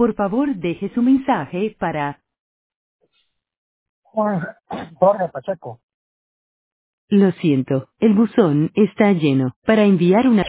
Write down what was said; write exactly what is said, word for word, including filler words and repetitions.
Por favor, deje su mensaje para... Jorge, Jorge Pacheco. Lo siento, el buzón está lleno. Para enviar una